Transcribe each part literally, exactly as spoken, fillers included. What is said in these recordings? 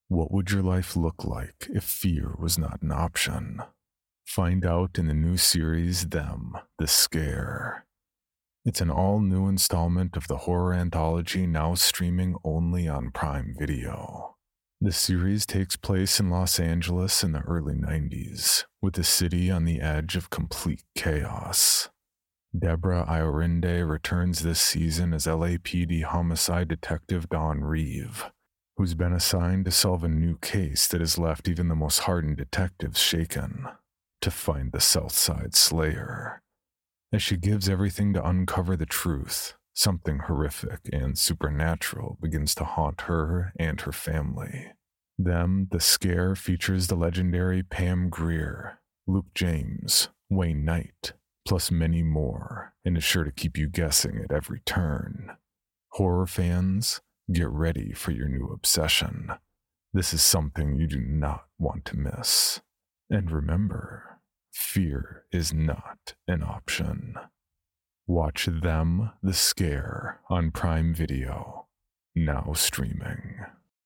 What would your life look like if fear was not an option? Find out in the new series, Them, The Scare. It's an all-new installment of the horror anthology now streaming only on Prime Video. The series takes place in Los Angeles in the early nineties, with the city on the edge of complete chaos. Deborah Iorinde returns this season as L A P D homicide detective Dawn Reeve, who's been assigned to solve a new case that has left even the most hardened detectives shaken, to find the Southside Slayer. As she gives everything to uncover the truth, something horrific and supernatural begins to haunt her and her family. Them, The Scare features the legendary Pam Grier, Luke James, Wayne Knight, plus many more, and is sure to keep you guessing at every turn. Horror fans, get ready for your new obsession. This is something you do not want to miss. And remember, fear is not an option. Watch Them, The Scare on Prime Video, now streaming.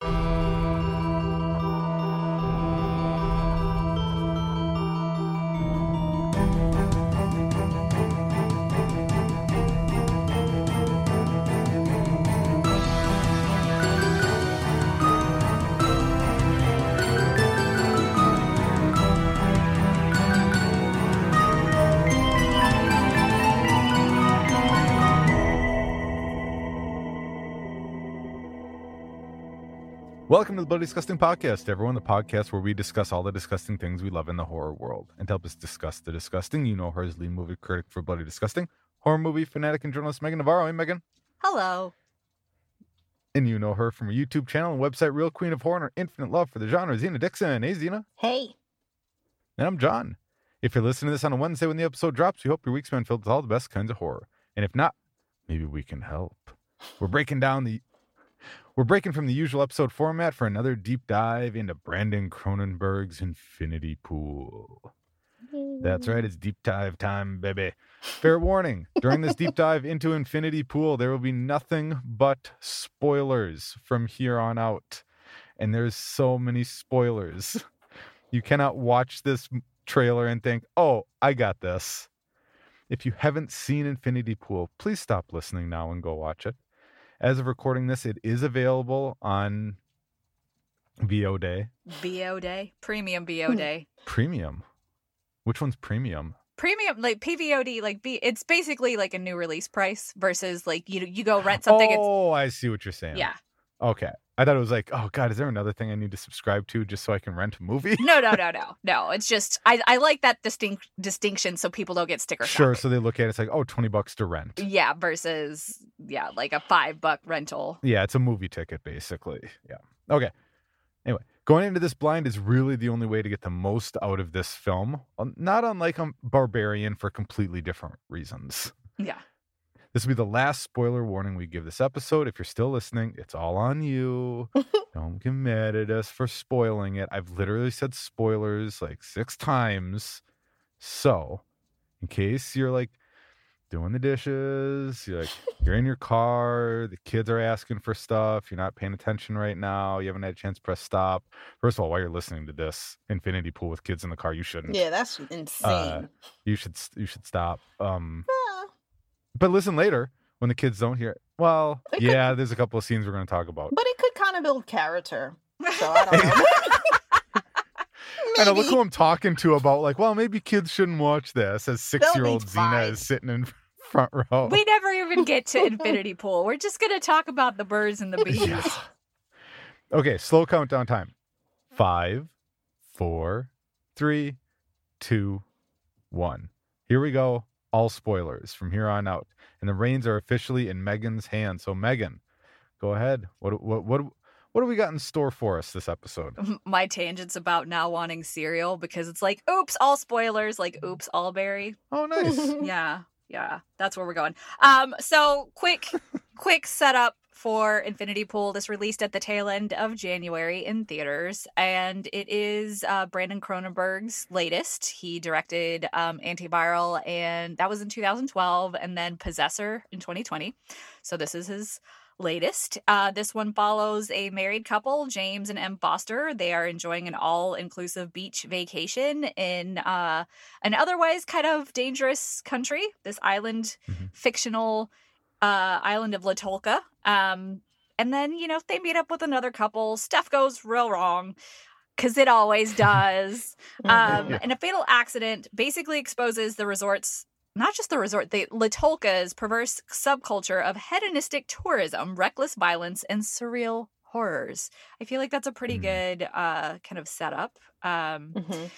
Welcome to the Bloody Disgusting Podcast, everyone, the podcast where we discuss all the disgusting things we love in the horror world. And to help us discuss the disgusting, you know her as lead movie critic for Bloody Disgusting, horror movie fanatic and journalist Megan Navarro. Hey, Megan. Hello. And you know her from her YouTube channel and website, Real Queen of Horror, and her infinite love for the genre, Zena Dixon. Hey, Zena. Hey. And I'm John. If you're listening to this on a Wednesday when the episode drops, we hope your week's been filled with all the best kinds of horror. And if not, maybe we can help. We're breaking down the... We're breaking from the usual episode format for another deep dive into Brandon Cronenberg's Infinity Pool. That's right, it's deep dive time, baby. Fair warning, during this deep dive into Infinity Pool, there will be nothing but spoilers from here on out. And there's so many spoilers. You cannot watch this trailer and think, oh, I got this. If you haven't seen Infinity Pool, please stop listening now and go watch it. As of recording this, it is available on V O D. V O D? Premium V O D. Premium? Which one's premium? Premium, like P V O D, like B, it's basically like a new release price versus like you you go rent something. Oh, it's, I see what you're saying. Yeah. Okay. I thought it was like, oh, God, is there another thing I need to subscribe to just so I can rent a movie? No, no, no, no. No, it's just, I, I like that distinct distinction so people don't get sticker shock. Sure, so they look at it, it's like, oh, twenty bucks to rent. Yeah, versus, yeah, like a five buck rental. Yeah, it's a movie ticket, basically. Yeah. Okay. Anyway, going into this blind is really the only way to get the most out of this film. Not unlike um, Barbarian for completely different reasons. Yeah. This will be the last spoiler warning we give this episode. If you're still listening, it's all on you. Don't get mad at us for spoiling it. I've literally said spoilers like six times. So, in case you're like doing the dishes, you're like you're in your car, the kids are asking for stuff, you're not paying attention right now, you haven't had a chance to press stop. First of all, while you're listening to this Infinity Pool with kids in the car, you shouldn't. Yeah, that's insane. Uh, you should you should stop. Um Yeah. But listen later when the kids don't hear it. Well, It yeah, there's a couple of scenes we're going to talk about. But it could kind of build character. So I don't know. I know, look Maybe. who I'm talking to about, like, well, maybe kids shouldn't watch this, as six-year-old Xena fine. is sitting in front row. We never even get to Infinity Pool. We're just going to talk about the birds and the bees. Yeah. Okay, slow countdown time. Five, four, three, two, one. Here we go. All spoilers from here on out. And the reins are officially in Megan's hands. So, Megan, go ahead. What what what what do we got in store for us this episode? My tangents about now wanting cereal because it's like, oops, all spoilers, like, oops, all berry. Oh, nice. Yeah, yeah, that's where we're going. Um, so quick, quick setup for Infinity Pool. This released at the tail end of January in theaters, and it is uh, Brandon Cronenberg's latest. He directed um, Antiviral, and that was in two thousand twelve, and then Possessor in twenty twenty. So this is his latest. Uh, this one follows a married couple, James and Em Foster. They are enjoying an all-inclusive beach vacation in uh, an otherwise kind of dangerous country, this island, Mm-hmm. fictional uh, island of Latolka. Um, and then, you know, they meet up with another couple. Stuff goes real wrong, because it always does. um, Mhm. Yeah. And a fatal accident basically exposes the resort's not just the resort, the Latolka's perverse subculture of hedonistic tourism, reckless violence, and surreal horrors. I feel like that's a pretty Mm. good uh, kind of setup. Um, Mhm.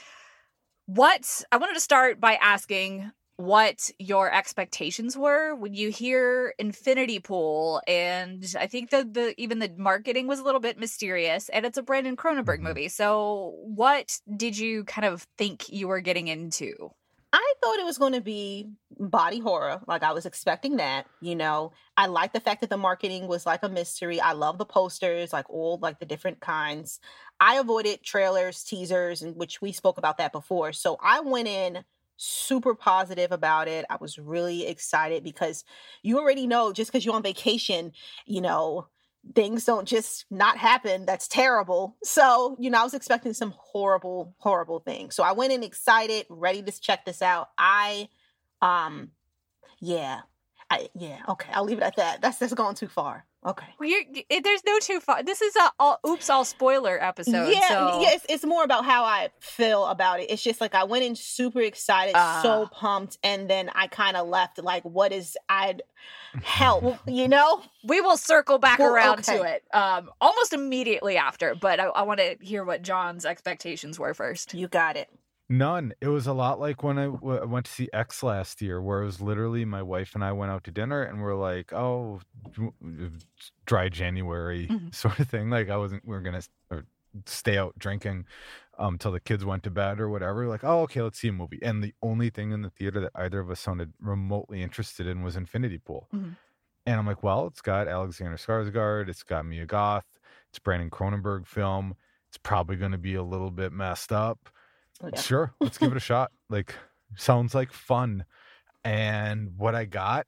what I wanted to start by asking what your expectations were when you hear Infinity Pool, and I think that the even the marketing was a little bit mysterious, and it's a Brandon Cronenberg Mhm. movie. So, what did you kind of think you were getting into? I thought it was going to be body horror. Like, I was expecting that, you know. I like the fact that the marketing was like a mystery. I love the posters, like all like the different kinds. I avoided trailers, teasers, and which we spoke about that before. So I went in super positive about it. I was really excited because you already know, just because you're on vacation, you know, things don't just not happen. That's terrible. So, you know, I was expecting some horrible, horrible things. So I went in excited, ready to check this out. I, um, yeah, I, yeah, okay. I'll leave it at that. That's, that's going too far. Okay. Well, you're, it, there's no too far. This is a all, oops, all spoiler episode. Yeah, so. yeah. It's, it's more about how I feel about it. It's just like I went in super excited, so Ah. pumped, and then I kind of left like, what is I'd help, you know? We will circle back Well, around okay. to it um, almost immediately after, but I, I want to hear what John's expectations were first. You got it. None. It was a lot like when I w- went to see X last year, where it was literally my wife and I went out to dinner and we're like, oh, d- dry January Mhm. sort of thing. Like I wasn't, we were going to stay out drinking um, till the kids went to bed or whatever. Like, oh, okay, let's see a movie. And the only thing in the theater that either of us sounded remotely interested in was Infinity Pool. Mhm. And I'm like, well, it's got Alexander Skarsgård. It's got Mia Goth. It's a Brandon Cronenberg film. It's probably going to be a little bit messed up. Yeah. Sure, let's give it a shot. Like, sounds like fun. And what I got,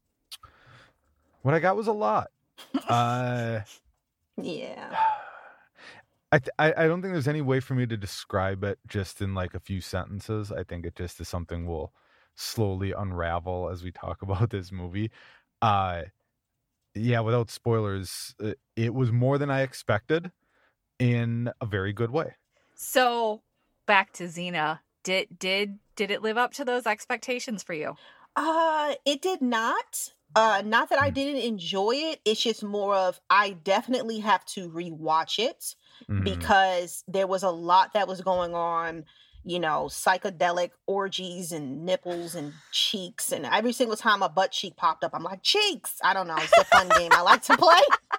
what I got was a lot. Uh, Yeah. I, th- I I don't think there's any way for me to describe it just in like a few sentences. I think it just is something we'll slowly unravel as we talk about this movie. Uh, yeah, without spoilers, it, it was more than I expected in a very good way. So back to Xena. Did did did it live up to those expectations for you? Uh, it did not. Uh, not that I Mm. didn't enjoy it. It's just more of I definitely have to rewatch it Mhm. because there was a lot that was going on. You know, psychedelic orgies and nipples and cheeks, and every single time a butt cheek popped up, I'm like, cheeks. I don't know. It's a fun game I like to play.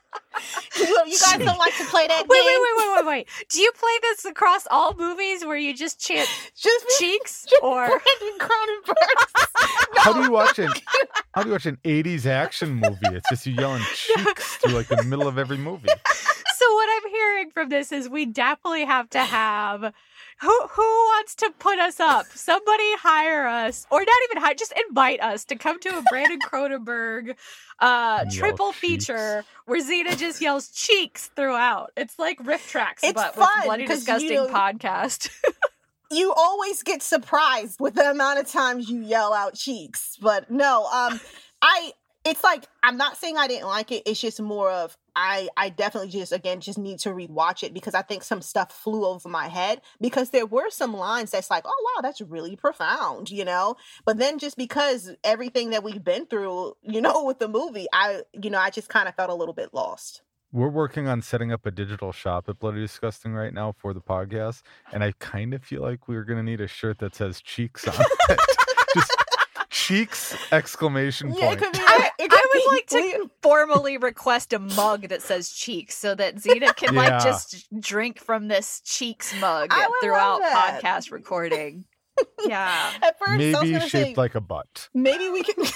you, you guys don't like to play that Wait, game? wait, wait, wait, wait, wait. Do you play this across all movies where you just chant Just cheeks just or Brandon Cronenberg. How do you watch an How do you watch an eighties action movie? It's just you yelling cheeks through like the middle of every movie. So what I'm hearing from this is we definitely have to have who who wants to put us up? Somebody hire us, or not even hire, just invite us to come to a Brandon Cronenberg uh, And yell triple cheeks. feature where Xena just yells cheeks throughout. It's like riff tracks, It's but fun, with Bloody 'cause, you Disgusting know- podcast. You always get surprised with the amount of times you yell out cheeks. But no, um, I it's like I'm not saying I didn't like it. It's just more of I I definitely just again just need to rewatch it because I think some stuff flew over my head because there were some lines that's like, oh wow, that's really profound, you know? But then just because everything that we've been through, you know, with the movie, I you know, I just kind of felt a little bit lost. We're working on setting up a digital shop at Bloody Disgusting right now for the podcast, and I kind of feel like we're gonna need a shirt that says cheeks on it. Just cheeks exclamation point. Yeah, it could be. I, it could I would be like to formally request a mug that says cheeks so that Xena can Yeah. like just drink from this cheeks mug I would throughout love that. podcast recording. Yeah. At first, I was Maybe gonna shaped say, like a butt. maybe we can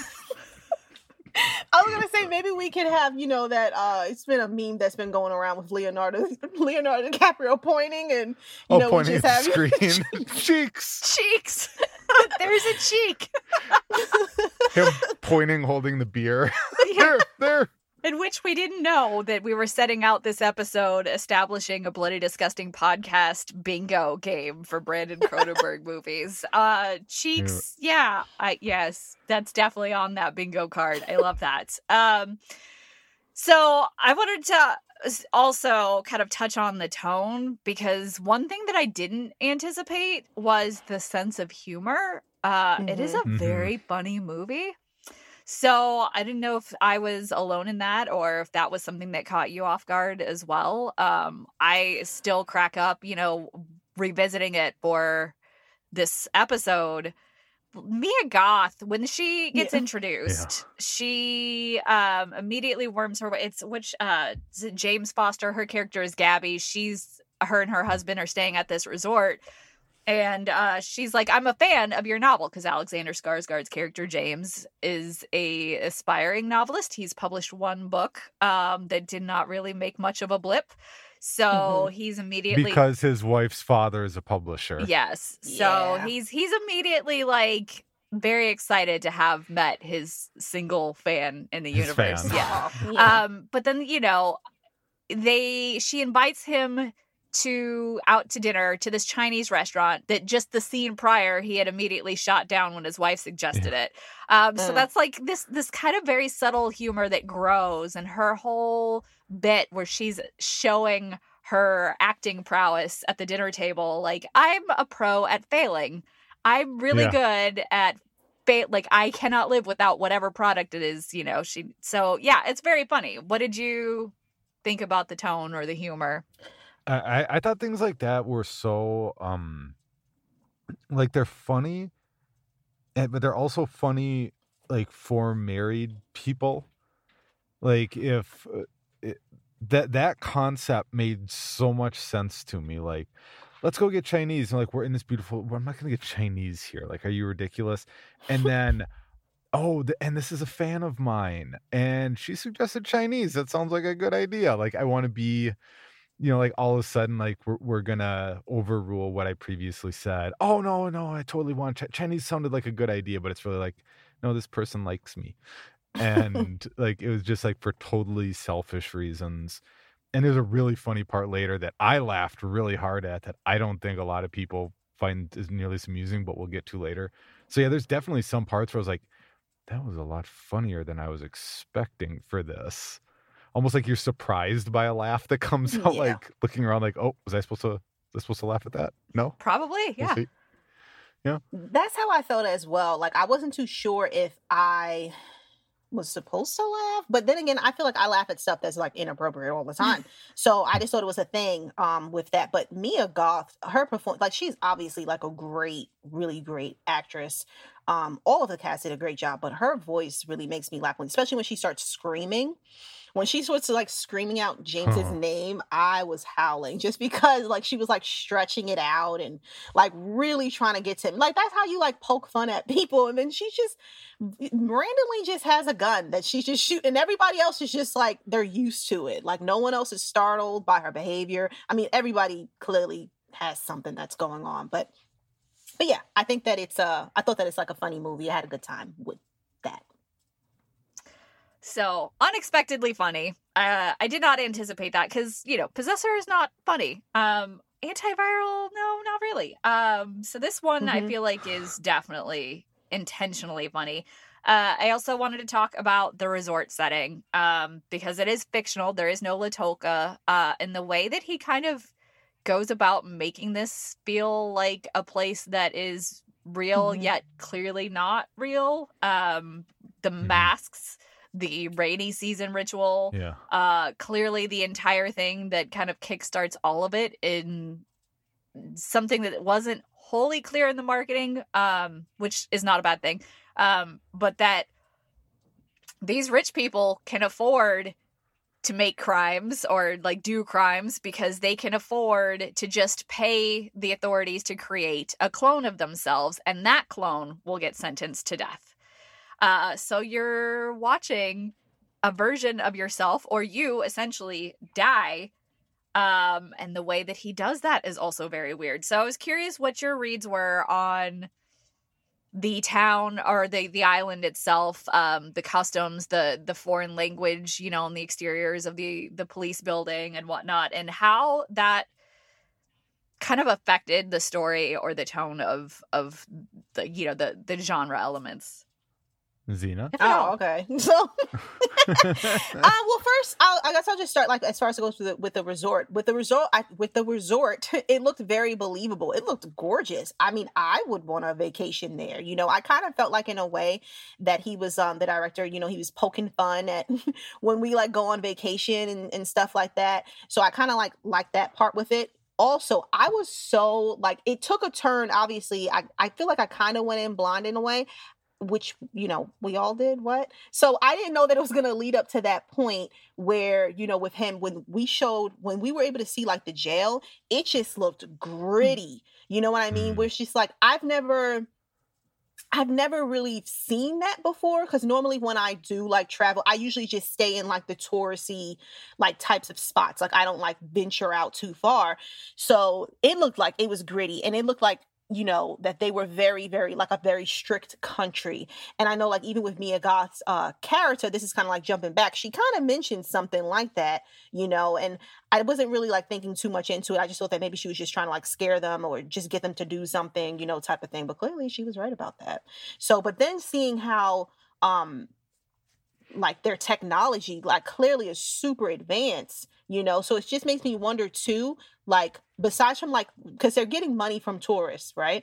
I was gonna say maybe we could have, you know, that uh it's been a meme that's been going around with Leonardo Leonardo DiCaprio pointing and you Oh, know we pointing just at have the screen. Cheeks. Cheeks. There's a cheek. Him pointing, holding the beer. there, there. In which we didn't know that we were setting out this episode establishing a Bloody Disgusting podcast bingo game for Brandon Cronenberg movies. Uh, Cheeks, yeah, I, yes, that's definitely on that bingo card. I love that. Um, so I wanted to also kind of touch on the tone, because one thing that I didn't anticipate was the sense of humor. Uh, mm-hmm. It is a very mm-hmm. funny movie. So I didn't know if I was alone in that or if that was something that caught you off guard as well. Um, I still crack up, you know, revisiting it for this episode. Mia Goth, when she gets yeah. introduced, yeah. she um, immediately worms her way. It's which uh, James Foster, her character is Gabby. She's her and her husband are staying at this resort. And uh, she's like, I'm a fan of your novel, because Alexander Skarsgård's character, James, is a aspiring novelist. He's published one book um, that did not really make much of a blip. So mm-hmm. he's immediately... Because his wife's father is a publisher. Yes. So yeah. he's he's immediately like very excited to have met his single fan in the his universe. Fan. Yeah. yeah. Um, but then, you know, they she invites him to out to dinner to this Chinese restaurant that just the scene prior he had immediately shot down when his wife suggested yeah. it. Um, mm. So that's like this this kind of very subtle humor that grows, and her whole bit where she's showing her acting prowess at the dinner table. Like, I'm a pro at failing. I'm really yeah. good at fa- like I cannot live without whatever product it is, you know. She so yeah, it's very funny. What did you think about the tone or the humor? I, I thought things like that were so, um, like, they're funny, and, but they're also funny, like, for married people. Like, if uh, it, that that concept made so much sense to me. Like, let's go get Chinese. And, like, we're in this beautiful, well, I'm not going to get Chinese here. Like, are you ridiculous? And then, oh, the, and this is a fan of mine, and she suggested Chinese. That sounds like a good idea. Like, I want to be... You know, like all of a sudden, like we're we're gonna overrule what I previously said. Oh no, no, I totally want Ch- Chinese. Sounded like a good idea, but it's really like, no, this person likes me, and like it was just like for totally selfish reasons. And there's a really funny part later that I laughed really hard at that I don't think a lot of people find as nearly as amusing, but we'll get to later. So yeah, there's definitely some parts where I was like, that was a lot funnier than I was expecting for this. Almost like you're surprised by a laugh that comes out, yeah. like looking around like, oh, was I supposed to, was I supposed to laugh at that? No? Probably, yeah. We'll yeah. That's how I felt as well. Like, I wasn't too sure if I was supposed to laugh, but then again, I feel like I laugh at stuff that's like inappropriate all the time. So I just thought it was a thing um, with that. But Mia Goth, her performance, like she's obviously like a great, really great actress. Um, all of the cast did a great job, but her voice really makes me laugh, when, especially when she starts screaming. When she starts to like screaming out James's huh. name, I was howling just because like she was like stretching it out and like really trying to get to him. Like, that's how you like poke fun at people. And then she just randomly just has a gun that she's just shooting. And everybody else is just like, they're used to it. Like, no one else is startled by her behavior. I mean, everybody clearly has something that's going on. But but yeah, I think that it's uh I thought that it's like a funny movie. I had a good time with that. So, unexpectedly funny. Uh, I did not anticipate that because, you know, Possessor is not funny. Um, antiviral, no, not really. Um, so this one mm-hmm. I feel like is definitely intentionally funny. Uh, I also wanted to talk about the resort setting um, because it is fictional. There is no Latolka. Uh, and the way that he kind of goes about making this feel like a place that is real, mm-hmm. yet clearly not real. Um, the mm-hmm. masks... The rainy season ritual, yeah. Uh, clearly the entire thing that kind of kickstarts all of it in something that wasn't wholly clear in the marketing, um, which is not a bad thing. Um, but that these rich people can afford to make crimes or like do crimes because they can afford to just pay the authorities to create a clone of themselves, and that clone will get sentenced to death. Uh, so you're watching a version of yourself, or you essentially die. Um, and the way that he does that is also very weird. So I was curious what your reads were on the town or the the island itself, um, the customs, the the foreign language, you know, on the exteriors of the the police building and whatnot, and how that kind of affected the story or the tone of of the you know the the genre elements. Xena? Oh, okay. So, uh, well, first, I'll, I guess I'll just start like as far as it goes with the, with the resort. With the resort, I, with the resort, it looked very believable. It looked gorgeous. I mean, I would want a vacation there. You know, I kind of felt like in a way that he was um the director. You know, he was poking fun at when we like go on vacation and, and stuff like that. So I kind of like like that part with it. Also, I was so like it took a turn. Obviously, I I feel like I kind of went in blind in a way, which, you know, we all did. What? So I didn't know that it was going to lead up to that point where, you know, with him, when we showed, when we were able to see like the jail, it just looked gritty. You know what I mean? Mm. Where it's just like, I've never, I've never really seen that before. Cause normally when I do like travel, I usually just stay in like the touristy, like types of spots. Like I don't like venture out too far. So it looked like it was gritty, and it looked like, you know, that they were very, very, like a very strict country. And I know, like, even with Mia Goth's uh, character, this is kind of like jumping back. She kind of mentioned something like that, you know, and I wasn't really like thinking too much into it. I just thought that maybe she was just trying to like scare them or just get them to do something, you know, type of thing. But clearly she was right about that. So, but then seeing how, um, like their technology, like clearly is super advanced, you know, so it just makes me wonder too, like, besides from like, because they're getting money from tourists, right?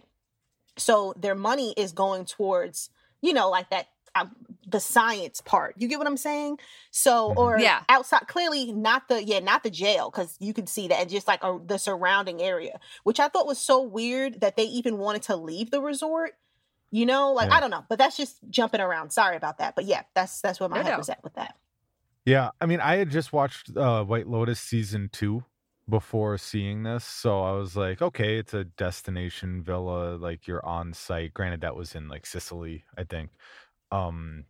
So their money is going towards, you know, like that, uh, the science part. You get what I'm saying? So, Mhm. or Yeah. outside, clearly not the, yeah, not the jail, because you can see that, and just like a, the surrounding area, which I thought was so weird that they even wanted to leave the resort. You know, like, Yeah. I don't know, but that's just jumping around. Sorry about that. But yeah, that's that's where my No, head no. was at with that. Yeah, I mean, I had just watched uh, White Lotus season two before seeing this, so I was like, okay, it's a destination villa, like you're on site. Granted, that was in like Sicily, I think. Um,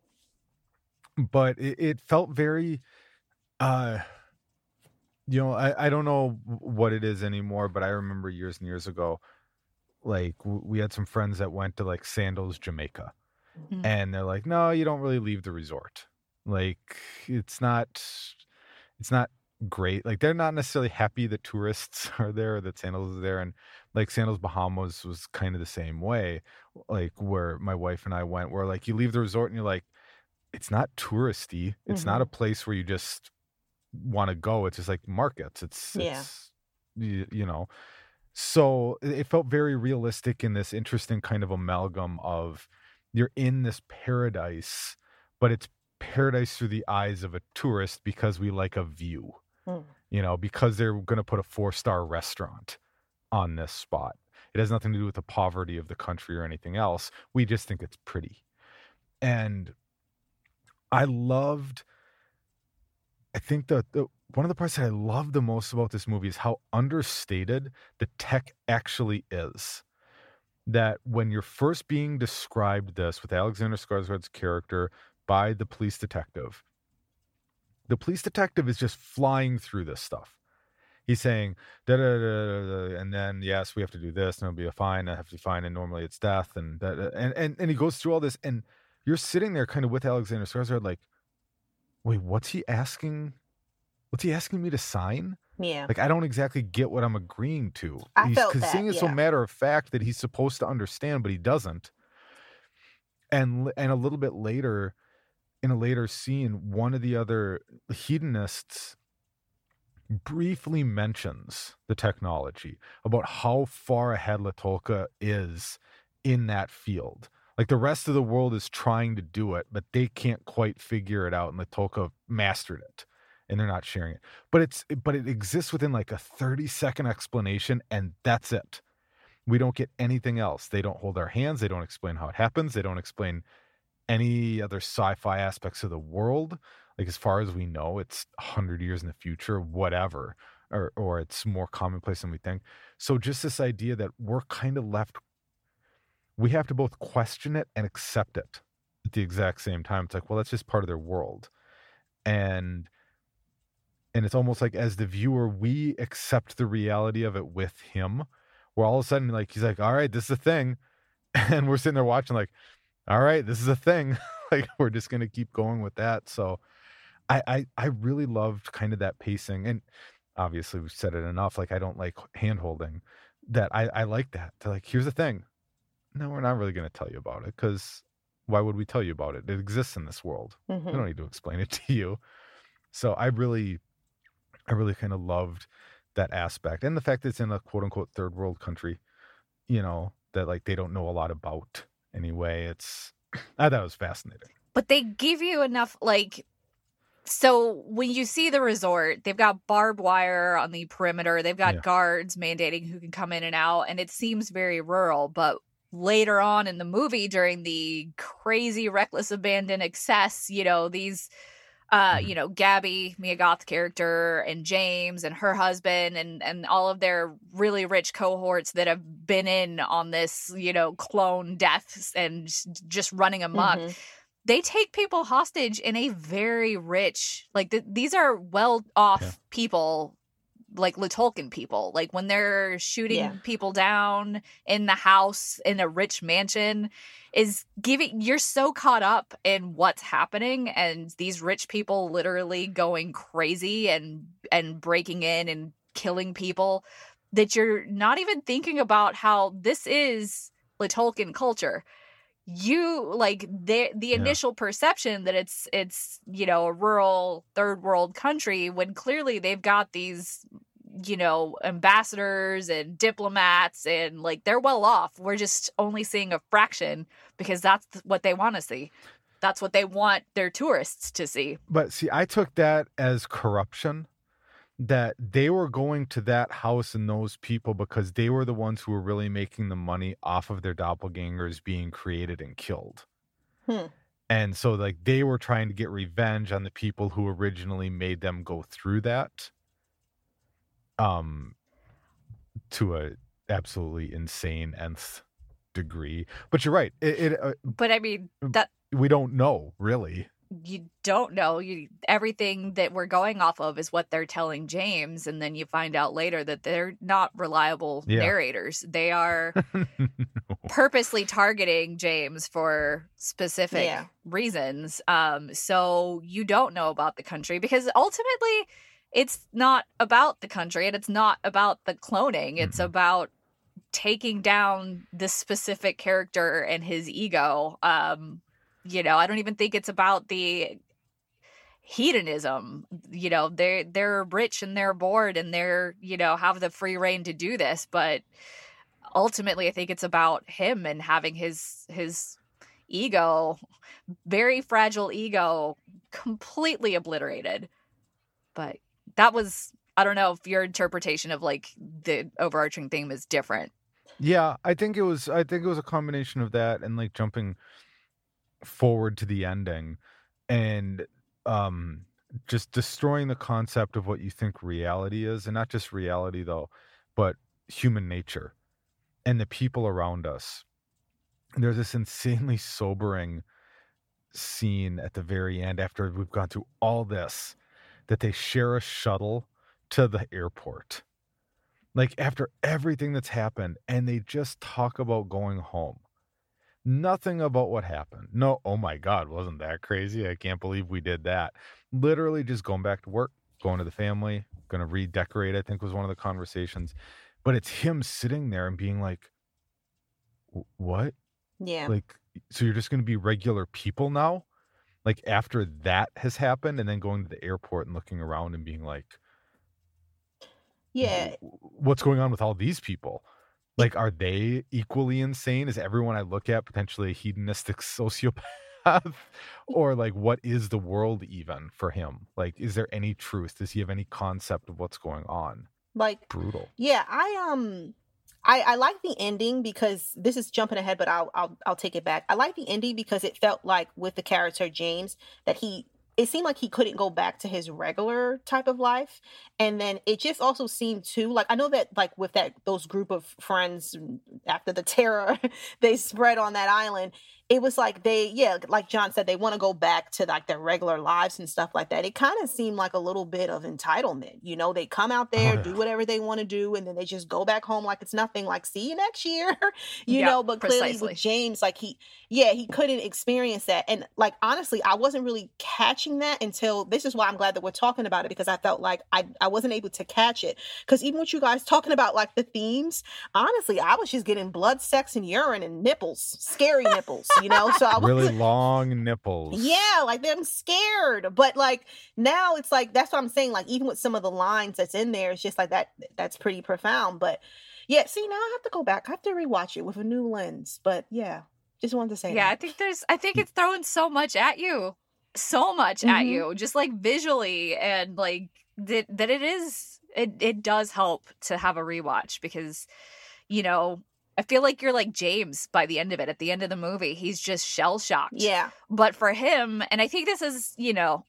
but it, it felt very, uh, you know, I, I don't know what it is anymore, but I remember years and years ago, like w- we had some friends that went to like Sandals, Jamaica, Mhm. and they're like, no, you don't really leave the resort. Like it's not, it's not great. Like they're not necessarily happy that tourists are there or that Sandals is there. And like Sandals Bahamas was kind of the same way. Like where my wife and I went, where like you leave the resort and you're like, it's not touristy. It's not a place where you just want to go. It's just like markets. It's, Yeah. it's, you, you know, so it it felt very realistic in this interesting kind of amalgam of you're in this paradise, but it's paradise through the eyes of a tourist because we like a view, Mm. you know, because they're going to put a four-star restaurant on this spot. It has nothing to do with the poverty of the country or anything else. We just think it's pretty. And I loved, I think the, the one of the parts that I love the most about this movie is how understated the tech actually is. That when you're first being described this with Alexander Skarsgård's character by the police detective, the police detective is just flying through this stuff. He's saying, da, da, da, da, da, and then, yes, we have to do this, and it'll be a fine, I have to be fine, and normally it's death, and, da, da, and and and he goes through all this, and you're sitting there kind of with Alexander Skarsgård like, wait, what's he asking? What's he asking me to sign? Yeah. Like, I don't exactly get what I'm agreeing to. I He's felt because that, saying it so yeah. matter of fact that he's supposed to understand, but he doesn't. And and a little bit later, in a later scene, one of the other hedonists briefly mentions the technology about how far ahead Latolka is in that field. Like the rest of the world is trying to do it, but they can't quite figure it out, and Latolka mastered it, and they're not sharing it. But it's but it exists within like a thirty second explanation, and that's it. We don't get anything else. They don't hold our hands. They don't explain how it happens. They don't explain any other sci-fi aspects of the world. Like as far as we know, it's a hundred years in the future, whatever, or or it's more commonplace than we think. So just this idea that we're kind of left, we have to both question it and accept it at the exact same time. It's like, well, that's just part of their world, and and it's almost like as the viewer, we accept the reality of it with him. Where all of a sudden, like he's like, all right, this is a thing. And we're sitting there watching like, all right, this is a thing. Like, we're just going to keep going with that. So I, I, I really loved kind of that pacing. And obviously we've said it enough. Like, I don't like hand holding that. I, I like that. They're like, here's the thing. No, we're not really going to tell you about it, because why would we tell you about it? It exists in this world. Mhm. We don't need to explain it to you. So I really, I really kind of loved that aspect. And the fact that it's in a quote unquote third world country, you know, that like they don't know a lot about anyway. It's, I thought it was fascinating. But they give you enough, like, so when you see the resort, they've got barbed wire on the perimeter. They've got Yeah. guards mandating who can come in and out. And it seems very rural. But later on in the movie, during the crazy, reckless abandon excess, you know, these, uh, Mhm. you know, Gabby, Mia Goth character, and James and her husband and, and all of their really rich cohorts that have been in on this, you know, clone deaths and just running amok. Mhm. They take people hostage in a very rich, like th- these are well off Yeah. people, like Latolkien people. Like when they're shooting Yeah. people down in the house in a rich mansion, is giving, you're so caught up in what's happening and these rich people literally going crazy and and breaking in and killing people, that you're not even thinking about how this is Latolkien culture. You like the the Yeah. initial perception that it's it's you know a rural third world country, when clearly they've got these you know ambassadors and diplomats and like they're well off. We're just only seeing a fraction because that's what they want to see. That's what they want their tourists to see. But see, I took that as corruption, that they were going to that house and those people because they were the ones who were really making the money off of their doppelgangers being created and killed. Hmm. And so like they were trying to get revenge on the people who originally made them go through that. Um, to a absolutely insane nth degree. But you're right. It, it uh, But I mean that we don't know really. you don't know. You everything that we're going off of is what they're telling James, and then you find out later that they're not reliable Yeah. narrators. They are No. purposely targeting James for specific Yeah. reasons. Um, so you don't know about the country because ultimately it's not about the country and it's not about the cloning. It's Mhm. about taking down this specific character and his ego. Um, you know, I don't even think it's about the hedonism. You know, they're they're rich and they're bored and they're, you know, have the free reign to do this, but ultimately I think it's about him and having his his ego, very fragile ego, completely obliterated. But that was, I don't know if your interpretation of like the overarching theme is different. Yeah, I think it was I think it was a combination of that and like jumping forward to the ending and um just destroying the concept of what you think reality is, and not just reality though, but human nature and the people around us. There's this insanely sobering scene at the very end after we've gone through all this, that they share a shuttle to the airport. Like after everything that's happened, and they just talk about going home. Nothing about what happened. No, oh my God, wasn't that crazy? I can't believe we did that. Literally just going back to work, going to the family, going to redecorate, I think was one of the conversations. But it's him sitting there and being like, "Wh- what? Yeah. Like, so you're just going to be regular people now? Like after that has happened, and then going to the airport and looking around and being like, Yeah. "Wh- what's going on with all these people? Like, are they equally insane? Is everyone I look at potentially a hedonistic sociopath? Or like, what is the world even for him? Like, is there any truth? Does he have any concept of what's going on? Like, Brutal. yeah, I um I, I like the ending because this is jumping ahead, but I'll I'll I'll take it back. I like the ending because it felt like with the character James that he it seemed like he couldn't go back to his regular type of life. And then it just also seemed too like I know that like with that those group of friends after the terror they spread on that island, it was like they, yeah, like John said, they want to go back to like their regular lives and stuff like that. It kind of seemed like a little bit of entitlement. You know, they come out Oh there, yeah. do whatever they want to do, and then they just go back home like it's nothing, like, see you next year, you Yeah, know, but clearly with precisely. James, like he, yeah, he couldn't experience that. And like, honestly, I wasn't really catching that until this is why I'm glad that we're talking about it, because I felt like I, I wasn't able to catch it. Because even with you guys talking about like the themes, honestly, I was just getting blood, sex, and urine and nipples, scary nipples, you know? So I Really wasn't, long nipples. yeah, like them scared. But like now it's like, that's what I'm saying. Like even with some of the lines that's in there, it's just like that, that's pretty profound. But yeah, see, now I have to go back. I have to rewatch it with a new lens. But yeah, just wanted to say Yeah, I that. think there's I think it's throwing so much at you. So much at hmm you. Just like visually and like that that it is it it does help to have a rewatch because, you know, I feel like you're like James by the end of it. At the end of the movie, he's just shell shocked. Yeah. But for him, and I think this is, you know,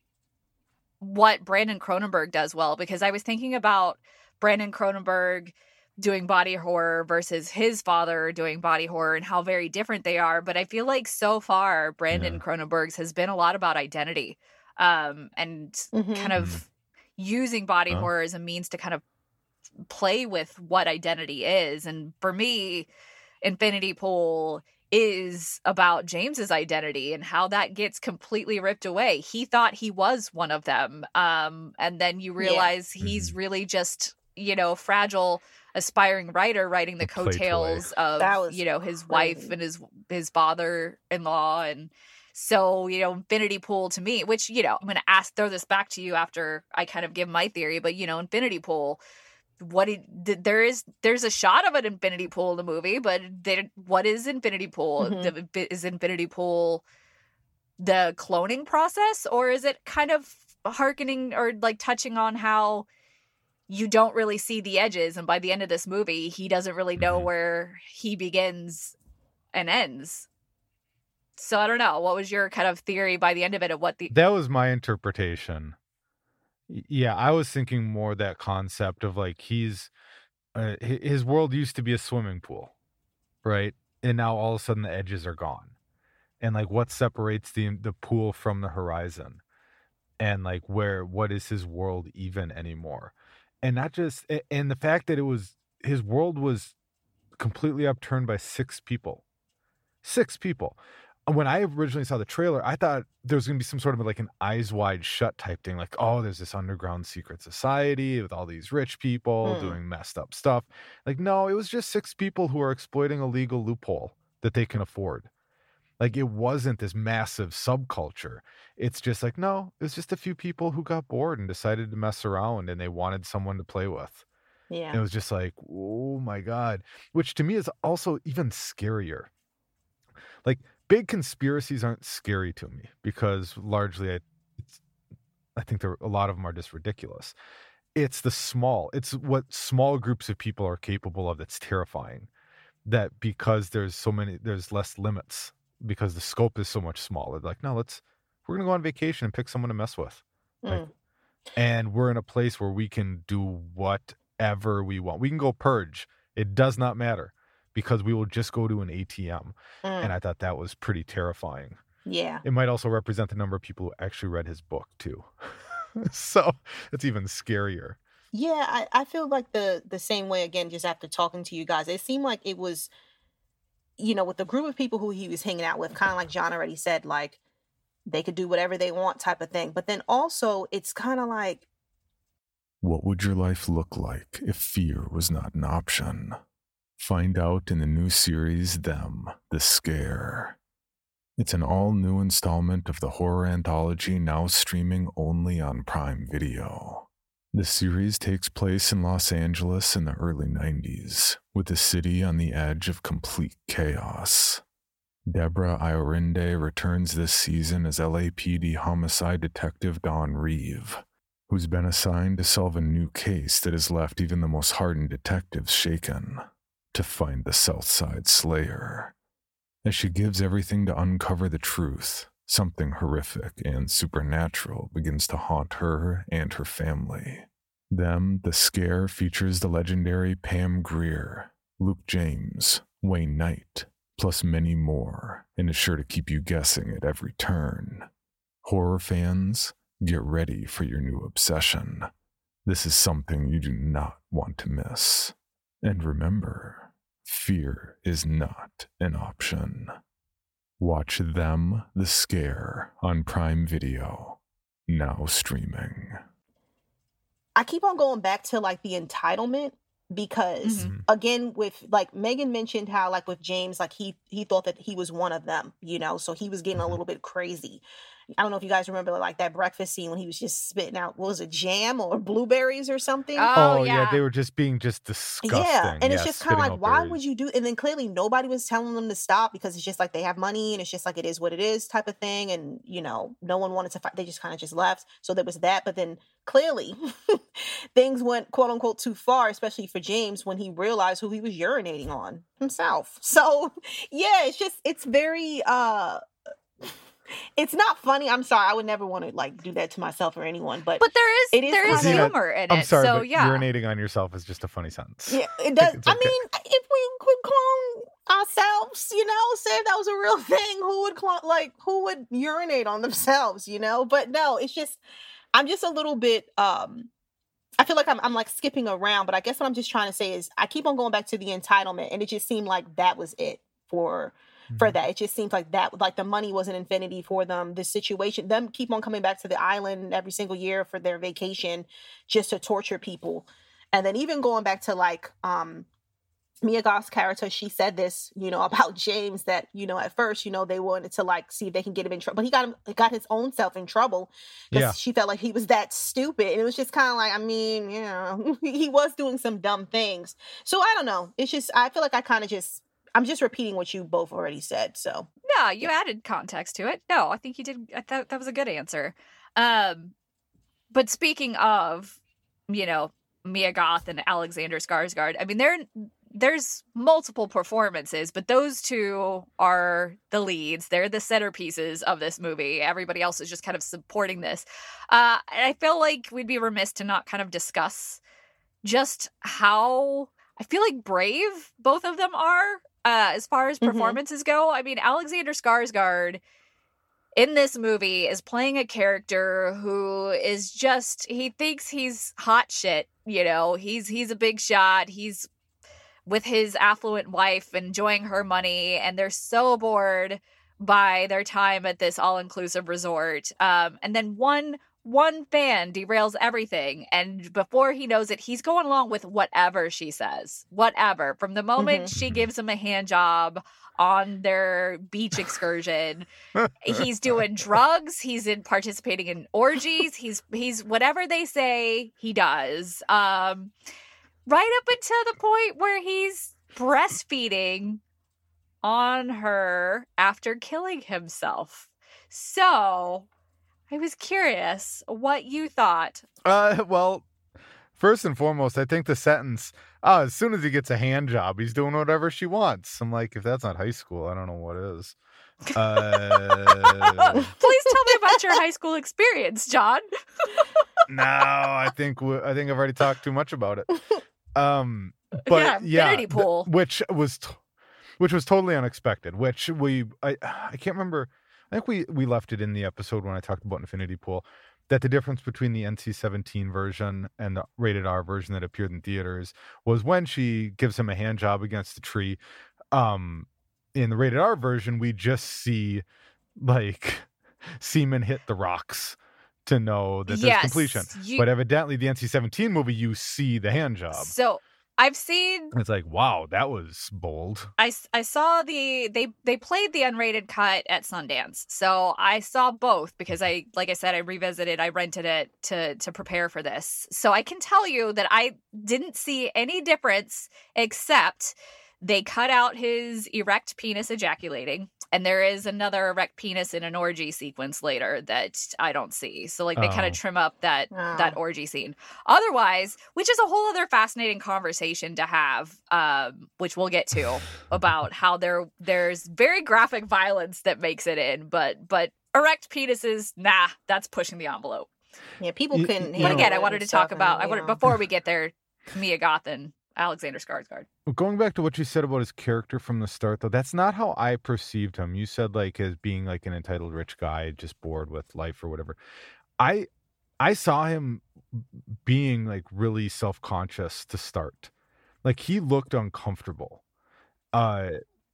what Brandon Cronenberg does well, because I was thinking about Brandon Cronenberg doing body horror versus his father doing body horror and how very different they are. But I feel like so far, Brandon Yeah. Cronenberg's has been a lot about identity um, and hmm kind of using body Oh. horror as a means to kind of play with what identity is. And for me, Infinity Pool is about James's identity and how that gets completely ripped away. He thought he was one of them. Um, and then you Yeah. realize he's really just, you know, fragile, aspiring writer writing the A play toy. coattails of, That was you know, his wife crazy. and his his father-in-law. And so, you know, Infinity Pool to me, which, you know, I'm going to ask, throw this back to you after I kind of give my theory, but, you know, Infinity Pool, what it, th- there is there's a shot of an infinity pool in the movie, but there, what is infinity pool? Mhm. The- is infinity pool the cloning process, or is it kind of hearkening or like touching on how you don't really see the edges, and by the end of this movie he doesn't really know Mhm. where he begins and ends? So I don't know, what was your kind of theory by the end of it of what the That was my interpretation. Y- Yeah, I was thinking more that concept of like he's uh, hi- his world used to be a swimming pool, right? And now all of a sudden the edges are gone. And like what separates the the pool from the horizon? And like where what is his world even anymore? And not just a- and the fact that it was his world was completely upturned by six people. Six people. When I originally saw the trailer, I thought there was going to be some sort of like an Eyes Wide Shut type thing. Like, oh, there's this underground secret society with all these rich people Hmm. doing messed up stuff. Like, no, it was just six people who are exploiting a legal loophole that they can afford. Like, it wasn't this massive subculture. It's just like, no, it was just a few people who got bored and decided to mess around and they wanted someone to play with. And it Yeah. was just like, oh my God. Which to me is also even scarier. Like, big conspiracies aren't scary to me because largely I, it's, I think there a lot of them are just ridiculous. It's the small, it's what small groups of people are capable of that's terrifying. That because there's so many, there's less limits because the scope is so much smaller. Like, no, let's, we're going to go on vacation and pick someone to mess with. Like, Mm. and we're in a place where we can do whatever we want. We can go purge. It does not matter because we will just go to an A T M. And Mm. I thought that was pretty terrifying. Yeah. It might also represent the number of people who actually read his book too. So it's even scarier. Yeah, I, I feel like the the same way again, just after talking to you guys. It seemed like it was, you know, with the group of people who he was hanging out with, kind of like John already said, like they could do whatever they want type of thing. But then also it's kind of like, What would your life look like if fear was not an option? Find out in the new series, Them, The Scare. It's an all-new installment of the horror anthology now streaming only on Prime Video. The series takes place in Los Angeles in the early nineties, with the city on the edge of complete chaos. Deborah Iorinde returns this season as L A P D homicide detective Dawn Reeve, who's been assigned to solve a new case that has left even the most hardened detectives shaken, to find the Southside Slayer. As she gives everything to uncover the truth, something horrific and supernatural begins to haunt her and her family. Them, The Scare features the legendary Pam Grier, Luke James, Wayne Knight, plus many more, and is sure to keep you guessing at every turn. Horror fans, get ready for your new obsession. This is something you do not want to miss. And remember, fear is not an option. Watch Them, the Scare on Prime Video, now streaming. I keep on going back to like the entitlement because Mhm. again, with like Megan mentioned how like with James, like he he thought that he was one of them, you know, so he was getting a Mhm. little bit crazy. I don't know if you guys remember like that breakfast scene when he was just spitting out, what was it, jam or blueberries or something? Oh, Oh, yeah. yeah. they were just being just disgusting. Yeah, and it's Yeah, just kind of spitting like, out why berries. would you do? And then clearly nobody was telling them to stop because it's just like they have money and it's just like it is what it is type of thing. And you know, no one wanted to fight. They just kind of just left. So there was that. But then clearly things went quote unquote too far, especially for James when he realized who he was urinating on himself. So yeah, it's just it's very uh it's not funny. I'm sorry. I would never want to like do that to myself or anyone. But But there is It is there is kinda- humor in I'm it. sorry, so but yeah. urinating on yourself is just a funny sentence. yeah, it does. It's I okay. mean, if we could clone ourselves, you know, say if that was a real thing, who would clone, like, who would urinate on themselves, you know? But no, it's just, I'm just a little bit, um, I feel like I'm, I'm like skipping around, but I guess what I'm just trying to say is I keep on going back to the entitlement, and it just seemed like that was it for for Mhm. that. It just seems like that, like the money was an infinity for them. The situation, them keep on coming back to the island every single year for their vacation just to torture people. And then even going back to like um Mia Goth's character, she said this, you know, about James that, you know, at first, you know, they wanted to like see if they can get him in trouble, but he got him, got his own self in trouble because Yeah. she felt like he was that stupid. And it was just kind of like, I mean, you know, he was doing some dumb things. So I don't know. It's just, I feel like I kind of just, I'm just repeating what you both already said. So No, you added context to it. No, I think you did. I thought that was a good answer. Um, but speaking of, you know, Mia Goth and Alexander Skarsgård, I mean, there there's multiple performances, but those two are the leads. They're the centerpieces of this movie. Everybody else is just kind of supporting this. Uh, and I feel like we'd be remiss to not kind of discuss just how I feel like brave both of them are. Uh, as far as Mhm. performances go, I mean, Alexander Skarsgård in this movie is playing a character who is just, he thinks he's hot shit, you know, he's he's a big shot, he's with his affluent wife enjoying her money, and they're so bored by their time at this all-inclusive resort. Um, and then one one fan derails everything, and before he knows it, he's going along with whatever she says. Whatever. From the moment she gives him a hand job on their beach excursion, he's doing drugs, he's in participating in orgies, he's he's whatever they say, he does. Um right up until the point where he's breastfeeding on her after killing himself. So I was curious what you thought. Uh, well, first and foremost, I think the sentence, oh, as soon as he gets a hand job, he's doing whatever she wants. I'm like, if that's not high school, I don't know what is. Uh, Please tell me about your high school experience, John. no, I think we, I think I've already talked too much about it. Um, but Yeah, yeah, infinity th- pool. which was t- which was totally unexpected. Which we I I can't remember. I think we we left it in the episode when I talked about Infinity Pool, that the difference between the N C seventeen version and the rated R version that appeared in theaters was when she gives him a hand job against the tree. Um, in the rated R version, we just see like semen hit the rocks to know that there's Yes, completion. you- But evidently, the N C seventeen movie, you see the hand job. So I've seen It's like, wow, that was bold. I, s- I saw the they they played the unrated cut at Sundance, so I saw both because I like I said I revisited I rented it to to prepare for this, so I can tell you that I didn't see any difference except they cut out his erect penis ejaculating, and there is another erect penis in an orgy sequence later that I don't see. So like they kind Oh. of trim up that Oh. that orgy scene. Otherwise, which is a whole other fascinating conversation to have, um, which we'll get to about how there there's very graphic violence that makes it in, but but erect penises, nah, that's pushing the envelope. yeah, people You- couldn't. you But know- again, I wanted to talk about I wanted yeah. before we get there, Mia Goth and Alexander Skarsgård. Going back to what you said about his character from the start, though, that's not how I perceived him. You said like as being like an entitled rich guy, just bored with life or whatever. I I saw him being like really self-conscious to start. Like he looked uncomfortable. Uh,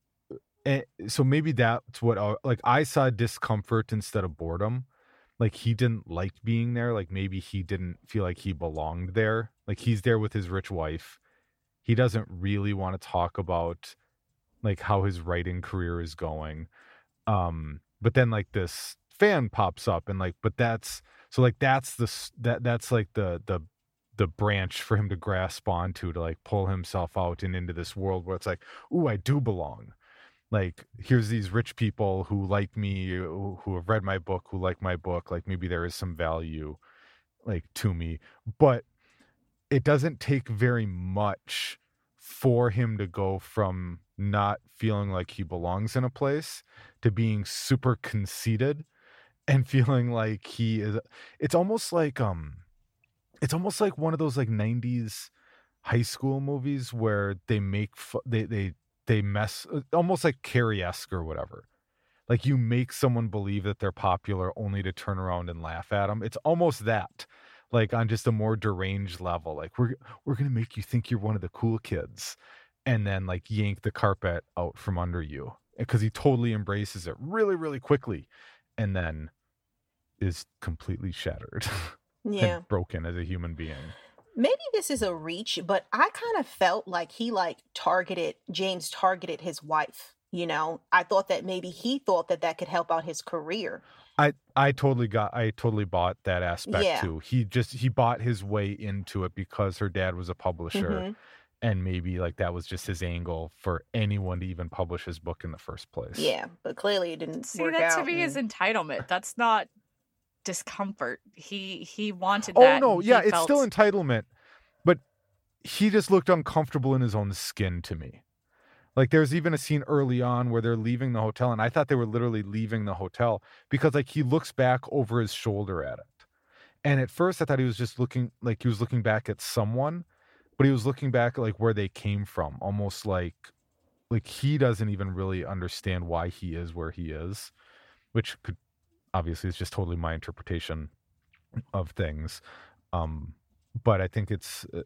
and so maybe that's what I, like I saw discomfort instead of boredom. Like he didn't like being there. Like maybe he didn't feel like he belonged there. Like he's there with his rich wife. He doesn't really want to talk about like how his writing career is going. Um, but then like this fan pops up and like, but that's so like that's the that that's like the the the branch for him to grasp onto to like pull himself out and into this world where it's like, ooh, I do belong. Like here's these rich people who like me, who, who have read my book, who like my book. Like maybe there is some value like to me, but it doesn't take very much for him to go from not feeling like he belongs in a place to being super conceited and feeling like he is. It's almost like um it's almost like one of those like nineties high school movies where they make fu- they they they mess, almost like Carrie-esque or whatever. Like you make someone believe that they're popular only to turn around and laugh at them. It's almost that, like on just a more deranged level. Like we're we're gonna make you think you're one of the cool kids, and then like yank the carpet out from under you because he totally embraces it really really quickly, and then is completely shattered. Yeah. And broken as a human being. Maybe this is a reach, but I kind of felt like he like targeted James targeted his wife. You know, I thought that maybe he thought that that could help out his career. I I totally got I totally bought that aspect Yeah. too. He just he bought his way into it because her dad was a publisher, Mhm. and maybe like that was just his angle for anyone to even publish his book in the first place. Yeah, but clearly it didn't See, work that out. to me is and- entitlement. That's not discomfort. He he wanted Oh that. no, and he yeah, it's felt- still entitlement, but he just looked uncomfortable in his own skin to me. Like there's even a scene early on where they're leaving the hotel, and I thought they were literally leaving the hotel because like he looks back over his shoulder at it. And at first I thought he was just looking like he was looking back at someone, but he was looking back at like where they came from, almost like like he doesn't even really understand why he is where he is, which could obviously is just totally my interpretation of things. Um, but I think it's uh,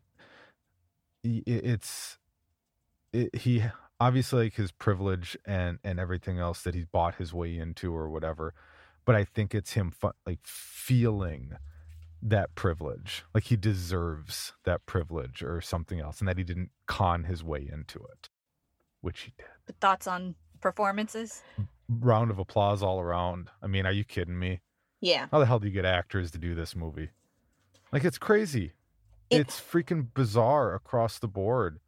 it, it's it, he obviously like his privilege and and everything else that he's bought his way into or whatever. But I think it's him fu- like feeling that privilege, like he deserves that privilege or something else, and that he didn't con his way into it, which he did. Thoughts on performances? Round of applause all around. I mean, are you kidding me? Yeah. How the hell do you get actors to do this movie? Like, it's crazy. It- It's freaking bizarre across the board.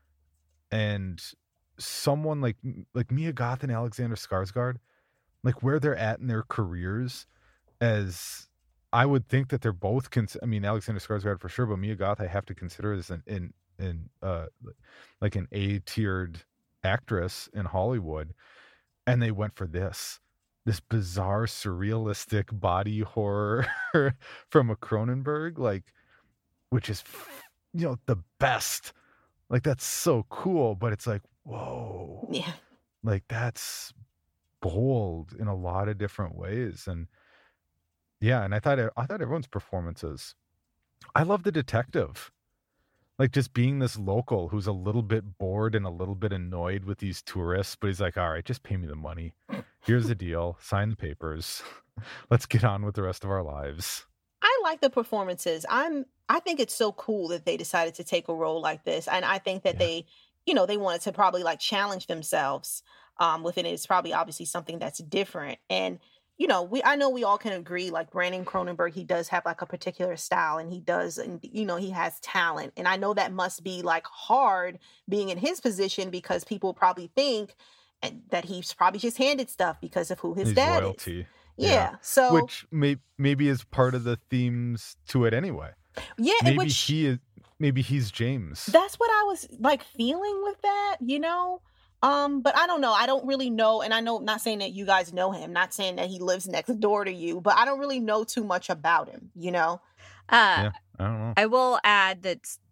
And someone like like Mia Goth and Alexander Skarsgård, like where they're at in their careers, as I would think that they're both. Cons- I mean, Alexander Skarsgård for sure, but Mia Goth I have to consider as an in in uh like an A tiered actress in Hollywood, and they went for this. This bizarre, surrealistic body horror from a Cronenberg, like, which is, you know, the best. Like, that's so cool, but it's like, whoa. Yeah. Like, that's bold in a lot of different ways. And yeah, and I thought, I thought everyone's performances. I love the detective. Like, just being this local who's a little bit bored and a little bit annoyed with these tourists, but he's like, all right, just pay me the money. Here's the deal. Sign the papers. Let's get on with the rest of our lives. I like the performances. I'm I think it's so cool that they decided to take a role like this. And I think that Yeah. they, you know, they wanted to probably like challenge themselves um within it. It's probably obviously something that's different. And you know, we I know we all can agree like Brandon Cronenberg, he does have like a particular style and he does and you know, he has talent. And I know that must be like hard being in his position because people probably think and that he's probably just handed stuff because of who his His dad is. royalty. Yeah. Yeah. So Which may, maybe is part of the themes to it anyway. yeah, and Maybe which he is. Maybe he's James. that's what I was like feeling with that, you know. Um, but I don't know. I don't really know, and I know not saying that you guys know him, not saying that he lives next door to you, but I don't really know too much about him, you know. Uh, Yeah, I don't know. I will add that S-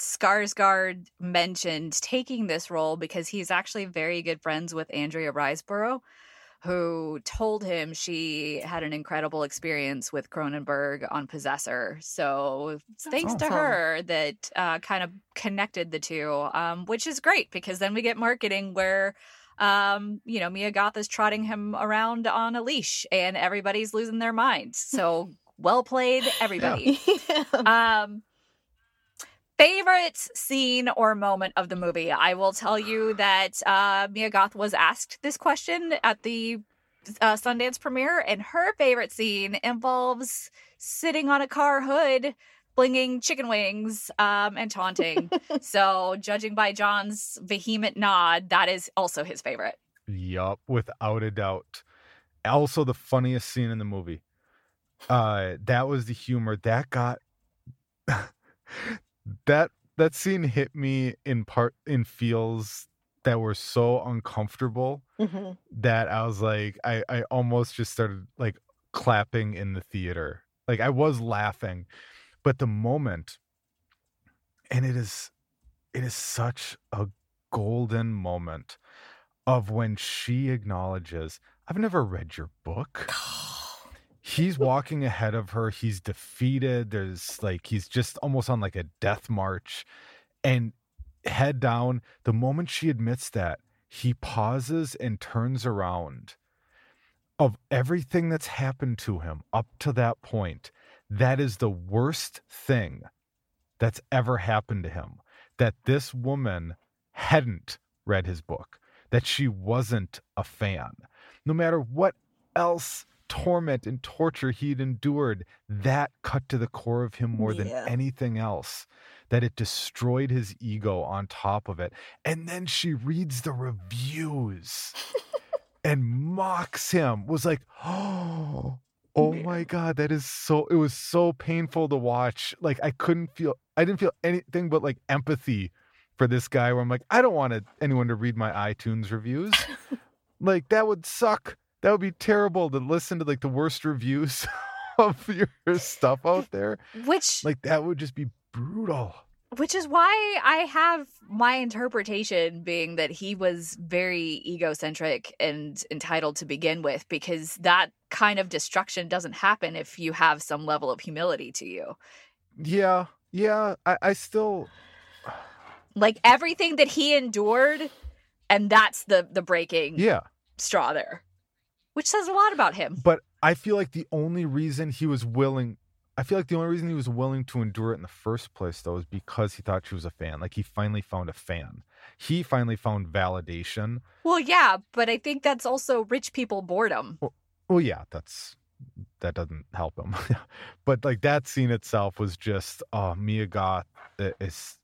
Skarsgård mentioned taking this role because he's actually very good friends with Andrea Riseborough, who told him she had an incredible experience with Cronenberg on Possessor. So it's thanks to awesome. her that uh, kind of connected the two, um, which is great because then we get marketing where, um, you know, Mia Goth is trotting him around on a leash and everybody's losing their minds. So well played, everybody. Um, favorite scene or moment of the movie? I will tell you that uh, Mia Goth was asked this question at the uh, Sundance premiere, and her favorite scene involves sitting on a car hood, flinging chicken wings um, and taunting. So, judging by John's vehement nod, that is also his favorite. Yup, without a doubt. Also, the funniest scene in the movie. Uh, that was the humor that got that that scene hit me in part in feels that were so uncomfortable hmm that I was like, I I almost just started like clapping in the theater. Like I was laughing, but the moment, and it is it is such a golden moment of when she acknowledges, I've never read your book. He's walking ahead of her. He's defeated. There's like, he's just almost on like a death march, and head down. The moment she admits that, he pauses and turns around. Of everything that's happened to him up to that point, that is the worst thing that's ever happened to him. That this woman hadn't read his book, that she wasn't a fan. No matter what else torment and torture he'd endured, that cut to the core of him more than Yeah. anything else, that it destroyed his ego on top of it. And then she reads the reviews and mocks him, was like, oh, oh my God, that is so, it was so painful to watch. Like I couldn't feel, I didn't feel anything but like empathy for this guy, where I'm like, I don't want to, anyone to read my iTunes reviews. Like that would suck. That would be terrible to listen to like the worst reviews of your stuff out there. Which Like that would just be brutal. Which is why I have my interpretation being that he was very egocentric and entitled to begin with, because that kind of destruction doesn't happen if you have some level of humility to you. Yeah. Yeah. I, I still, Like everything that he endured, and that's the the breaking yeah. straw there, which says a lot about him. But I feel like the only reason he was willing, I feel like the only reason he was willing to endure it in the first place, though, is because he thought she was a fan. Like he finally found a fan. He finally found validation. Well, yeah, but I think that's also rich people boredom. Well, yeah, that's, that doesn't help him. But like that scene itself was just, uh, Mia Goth is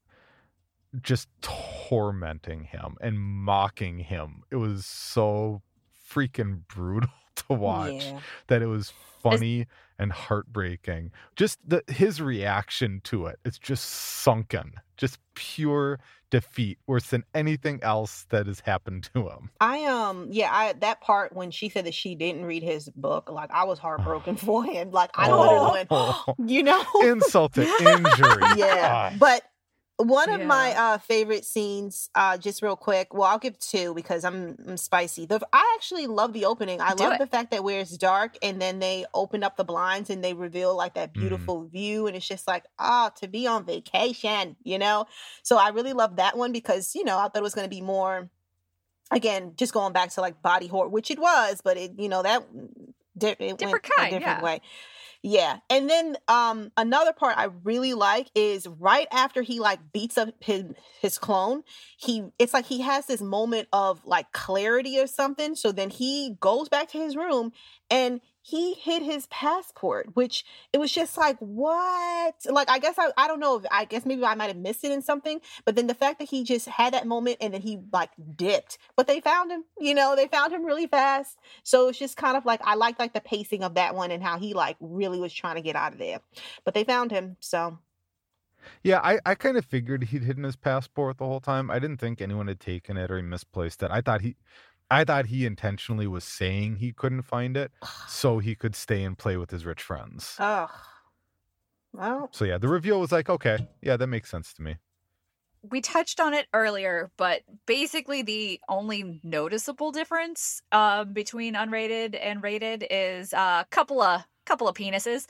just tormenting him and mocking him. It was so freaking brutal to watch Yeah. that it was funny and heartbreaking. Just the his reaction to it, it's just sunken, just pure defeat, worse than anything else that has happened to him. I um yeah, I that part when she said that she didn't read his book, like I was heartbroken for him. Like I literally went, Oh. you know. Insult to injury. Yeah. God. But one of Yeah. my uh favorite scenes, uh just real quick, well, I'll give two because I'm, I'm spicy. The I actually love the opening. I Do love it. the fact that where it's dark and then they open up the blinds and they reveal like that Mm. beautiful view, and it's just like, ah, to be on vacation, you know. So I really love that one because, you know, I thought it was going to be more, again, just going back to like body horror, which it was, but it, you know, that di- it Different went kind, a different yeah. way. Yeah. And then um another part I really like is right after he like beats up his his clone, he it's like he has this moment of like clarity or something. So then he goes back to his room and he hid his passport, which it was just like, what? Like, I guess I, I don't know if I guess maybe I might have missed it in something, but then the fact that he just had that moment and then he like dipped, but they found him, you know, they found him really fast. So it's just kind of like, I like like the pacing of that one and how he like really was trying to get out of there, but they found him. So Yeah, I, I kind of figured he'd hidden his passport the whole time. I didn't think anyone had taken it or he misplaced it. I thought he I thought he intentionally was saying he couldn't find it so he could stay and play with his rich friends. ugh. Well, So yeah, the reveal was like, okay, yeah, that makes sense to me. we touched on it earlier, but basically the only noticeable difference um, between unrated and rated is a uh, couple of couple of penises.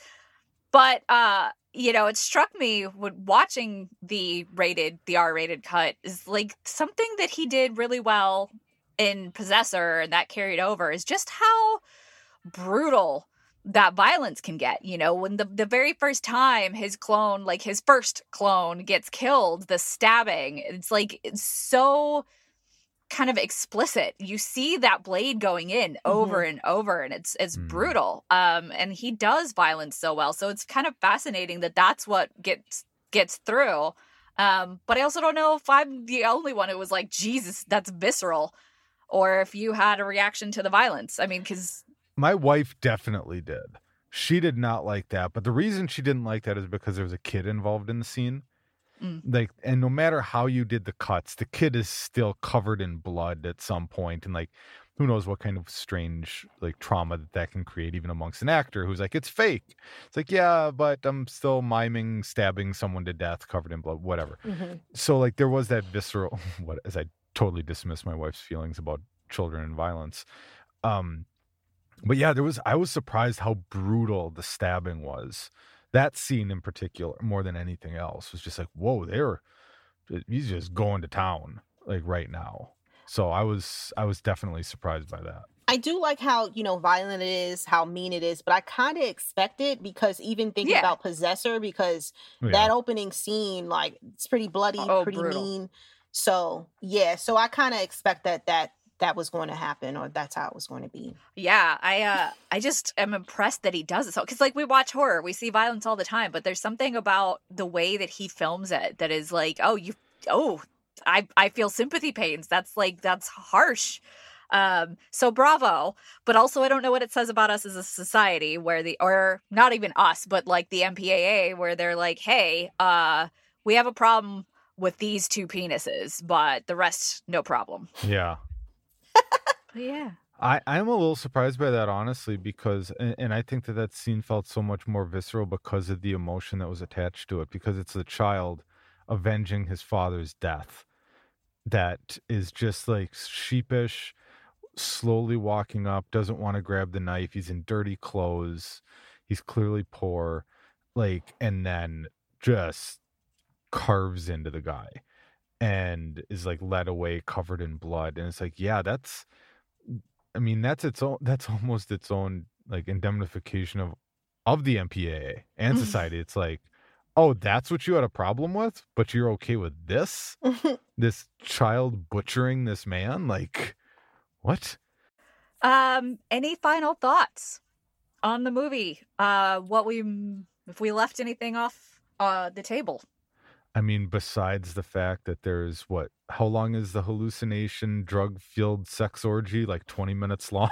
But uh, you know, it struck me when watching the rated, the R-rated cut is like something that he did really well in Possessor, and that carried over, is just how brutal that violence can get. You know, when the, the very first time his clone, like his first clone gets killed, the stabbing, it's like, it's so kind of explicit. You see that blade going in over mm-hmm. and over, and it's it's mm. brutal. Um, and he does violence so well. So it's kind of fascinating that that's what gets gets through. Um, but I also don't know if I'm the only one who was like, Jesus, that's visceral, or if you had a reaction to the violence. I mean, because my wife definitely did. She did not like that. But the reason she didn't like that is because there was a kid involved in the scene. Mm. Like, and no matter how you did the cuts, the kid is still covered in blood at some point, and like, who knows what kind of strange like trauma that that can create, even amongst an actor who's like, it's fake. It's like, yeah, but I'm still miming stabbing someone to death covered in blood, whatever. Mm-hmm. So like, there was that visceral. What as I totally dismiss my wife's feelings about children and violence. Um, but yeah, there was. I was surprised how brutal the stabbing was. That scene in particular, more than anything else, was just like, whoa, they're he's just going to town like right now. So I was I was definitely surprised by that. I do like how, you know, violent it is, how mean it is, but I kind of expect it, because even thinking yeah. about Possessor, because yeah. that opening scene, like, it's pretty bloody, oh, pretty brutal. mean. So yeah, so I kind of expect that that that was going to happen, or that's how it was going to be. Yeah, I uh, I just am impressed that he does it so, because like we watch horror, we see violence all the time, but there's something about the way that he films it that is like, oh, you, oh, I I feel sympathy pains. That's like that's harsh. Um, so bravo, but also I don't know what it says about us as a society, where the, or not even us, but like the M P A A, where they're like, hey, uh, we have a problem with these two penises, but the rest, no problem. Yeah. But yeah, I, I'm a little surprised by that, honestly, because, and, and I think that that scene felt so much more visceral because of the emotion that was attached to it, because it's the child avenging his father's death that is just like sheepish, slowly walking up, doesn't want to grab the knife. He's in dirty clothes. He's clearly poor, like, and then just carves into the guy and is like led away covered in blood. And it's like, yeah, that's, I mean, that's its own, that's almost its own like indemnification of, of the M P A A and society. It's like, oh, that's what you had a problem with, but you're okay with this, this child butchering this man. Like, what? Um, any final thoughts on the movie? Uh, what we, if we left anything off uh, the table? I mean, besides the fact that there's what, how long is the hallucination drug-fueled sex orgy? Like twenty minutes long?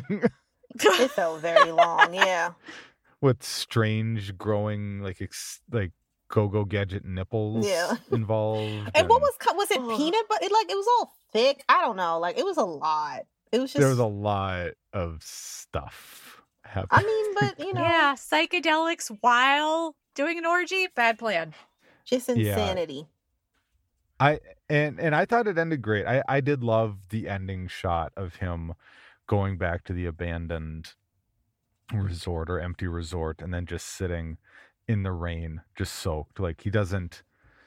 It felt very long, yeah. With strange growing, like, ex- like go-go gadget nipples yeah. involved. And, and what was, was it peanut butter? It, like, it was all thick. I don't know. Like, it was a lot. It was just. There was a lot of stuff happening. I mean, but, you know. Yeah, psychedelics while doing an orgy? Bad plan. Just insanity. Yeah. I and and I thought it ended great. I, I did love the ending shot of him going back to the abandoned resort or empty resort, and then just sitting in the rain, just soaked. Like, he doesn't,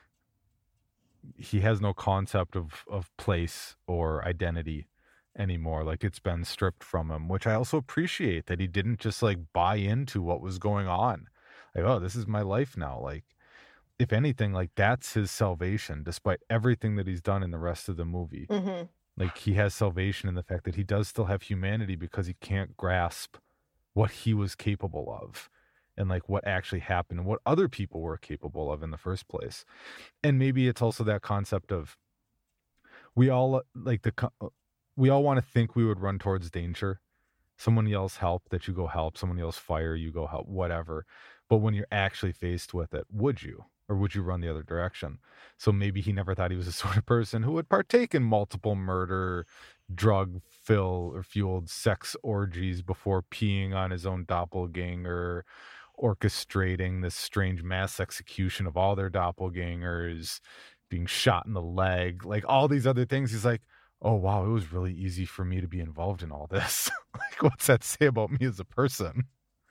he has no concept of, of place or identity anymore. Like, it's been stripped from him, which I also appreciate, that he didn't just like buy into what was going on. Like, oh, this is my life now. Like, if anything, like, that's his salvation, despite everything that he's done in the rest of the movie. Mm-hmm. Like, he has salvation in the fact that he does still have humanity, because he can't grasp what he was capable of and like what actually happened and what other people were capable of in the first place. And maybe it's also that concept of, we all like the, we all want to think we would run towards danger. Someone yells help, that you go help. Someone yells fire, you go help, whatever. But when you're actually faced with it, would you? Or would you run the other direction? So maybe he never thought he was the sort of person who would partake in multiple murder, drug fill or fueled sex orgies before peeing on his own doppelganger, orchestrating this strange mass execution of all their doppelgangers, being shot in the leg, like all these other things. He's like, oh, wow, it was really easy for me to be involved in all this. Like, what's that say about me as a person?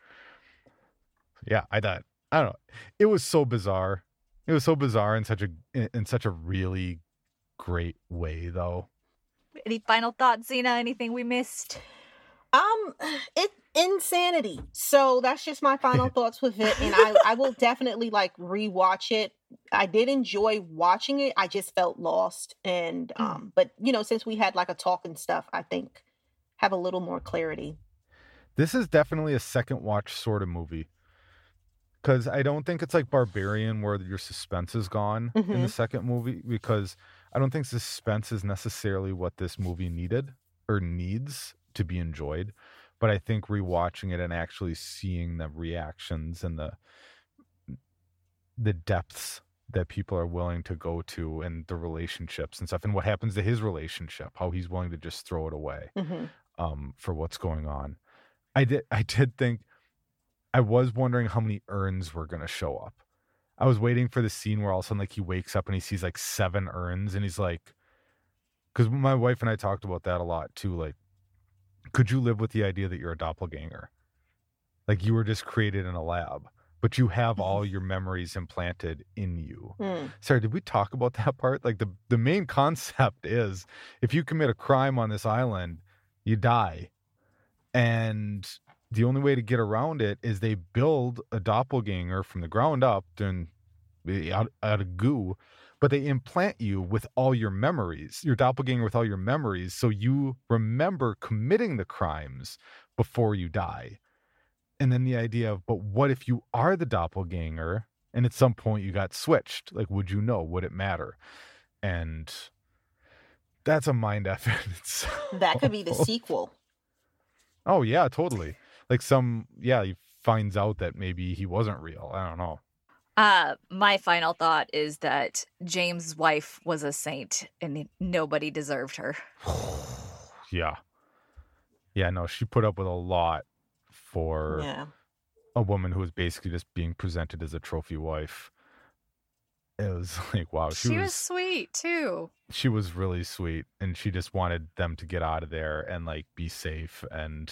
Yeah, I thought, I don't know. It was so bizarre. It was so bizarre in such a in, in such a really great way, though. Any final thoughts, Xena? Anything we missed? Um, it insanity. So that's just my final thoughts with it, and I I will definitely like rewatch it. I did enjoy watching it. I just felt lost, and um, but you know, since we had like a talk and stuff, I think have a little more clarity. This is definitely a second watch sort of movie. Because I don't think it's like Barbarian where your suspense is gone mm-hmm. in the second movie, because I don't think suspense is necessarily what this movie needed or needs to be enjoyed. But I think rewatching it and actually seeing the reactions and the the depths that people are willing to go to and the relationships and stuff and what happens to his relationship, how he's willing to just throw it away mm-hmm. um, for what's going on. I did I did think I was wondering how many urns were going to show up. I was waiting for the scene where all of a sudden, like, he wakes up and he sees like seven urns, and he's like, because my wife and I talked about that a lot too. Like, could you live with the idea that you're a doppelganger? Like, you were just created in a lab, but you have all your memories implanted in you. Mm. Sorry, did we talk about that part? Like, the, the main concept is if you commit a crime on this island, you die. And the only way to get around it is they build a doppelganger from the ground up, then out, out of goo, but they implant you with all your memories, your doppelganger with all your memories, so you remember committing the crimes before you die. And then the idea of, but what if you are the doppelganger and at some point you got switched? Like, would you know? Would it matter? And that's a mind F. That could be the sequel. Oh, yeah, totally. Like some, yeah, he finds out that maybe he wasn't real. I don't know. Uh, my final thought is that James' wife was a saint and nobody deserved her. Yeah. Yeah, no, she put up with a lot for yeah. a woman who was basically just being presented as a trophy wife. It was like, wow. She, she was, was sweet, too. She was really sweet, and she just wanted them to get out of there and, like, be safe, and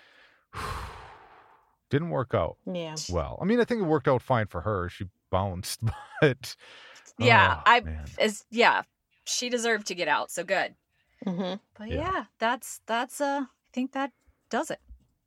didn't work out yeah. well. I mean, I think it worked out fine for her. She bounced, but yeah, oh, I man. as yeah, she deserved to get out. So good. Mm-hmm. But yeah. yeah, that's that's uh, I think that does it.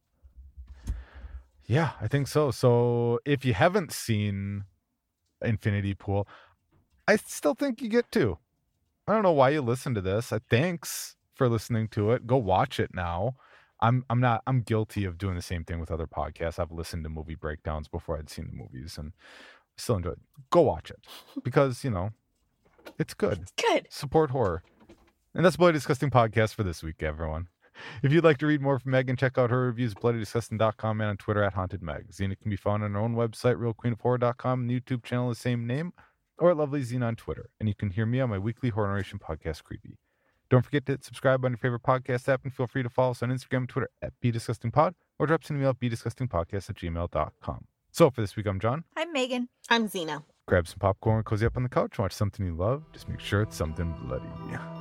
Yeah, I think so. So if you haven't seen Infinity Pool, I still think you get to. I don't know why you listen to this. I thanks for listening to it. Go watch it now. I'm I'm not I'm guilty of doing the same thing with other podcasts. I've listened to movie breakdowns before I'd seen the movies and still enjoy it. Go watch it because, you know, it's good. It's good. Support horror. And that's Bloody Disgusting Podcast for this week, everyone. If you'd like to read more from Megan, check out her reviews, bloody disgusting dot com, and on Twitter at Haunted Meg. Xena can be found on her own website, real queen of horror dot com, and the YouTube channel, the same name, or at Lovely Xena on Twitter. And you can hear me on my weekly horror narration podcast, Creepy. Don't forget to hit subscribe on your favorite podcast app, and feel free to follow us on Instagram and Twitter at BeDisgustingPod, or drop us an email at BeDisgustingPodcast at gmail dot com. So for this week, I'm John. I'm Megan. I'm Xena. Grab some popcorn, cozy up on the couch, watch something you love. Just make sure it's something bloody.